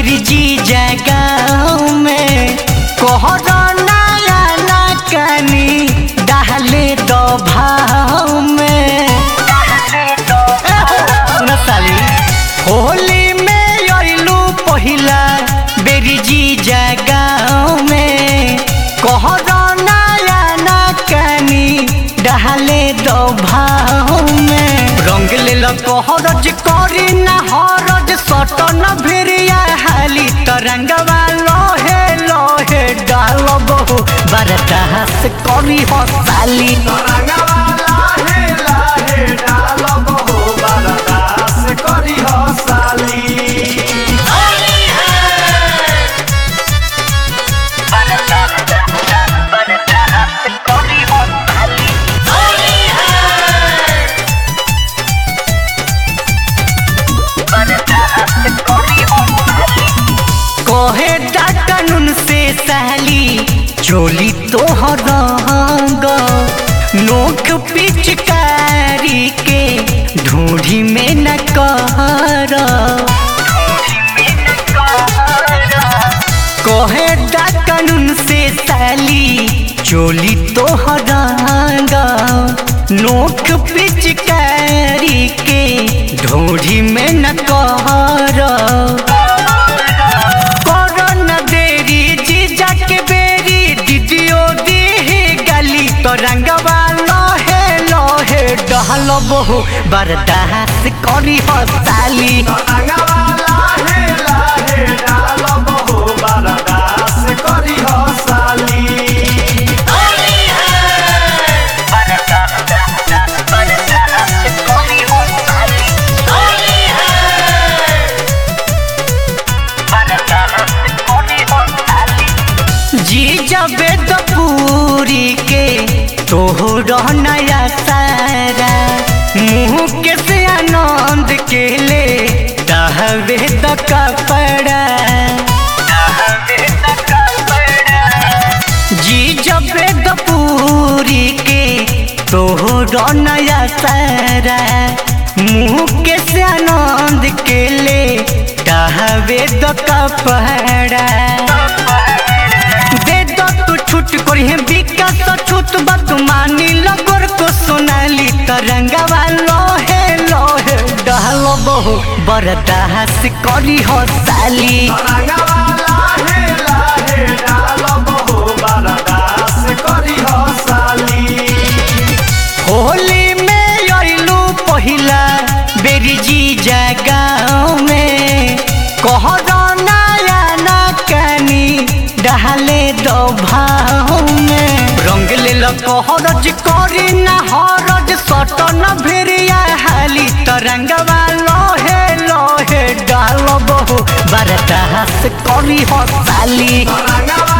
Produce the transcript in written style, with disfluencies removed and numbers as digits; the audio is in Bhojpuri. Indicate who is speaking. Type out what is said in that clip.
Speaker 1: बेरी जी जगह में कोहरा नया ना कनी डाले दो भाव में सुन साली होली में आइलू पहिला बेरी जी जगह में कोहरा नया ना कनी डाले दो भाव में रंग ले लो कोहरज करी ना हरज सटन भिरिया हाली तरंगवा लोहे लोहे डाल बहु बरदास करी हो साली
Speaker 2: तरंगवा लाहे लाहे डाल बहु बरदास करी हो साली
Speaker 1: कोहे दा कानून से सहली चोली तोहर रंग नोक पिचकारी के ढूंढी में न कर कोहे दा कानून से सहली चोली तोहर रंग नोक पिचकारी के ढूंढी में न कर रंगवा लोहे लोहे डहल बहु बरदास करी हो साली
Speaker 2: तरंगवा लाहे लाहे डाल बहु बरदास करी हो साली
Speaker 1: जी जबे तो पूरी के तोहर नया सारा मुँह के से आनंद के ले दहवे द कपड़ा जी जबे द पूरी के तोहर नया सारा मुँह के से आनंद के ले दहवे द कपड़ा छूट करी विकास छूट बात मानी लगोर को सोनाली तरंगवा लोहे लोहे डाल बहु बरदास करी हो साली
Speaker 2: तरंगवा लाहे लाहे डाल बहु बरदास करी हो साली
Speaker 1: होली में आइलू पहिला बेरी जी जगह में कोहरा नया ना कनी डाले दो भाव में रंग ले लो कोहरज करी ना हरज सटन भिरिया हाली तरंगवा लोहे लोहे डाल बहु बरदास करी हो साली
Speaker 2: तरंगवा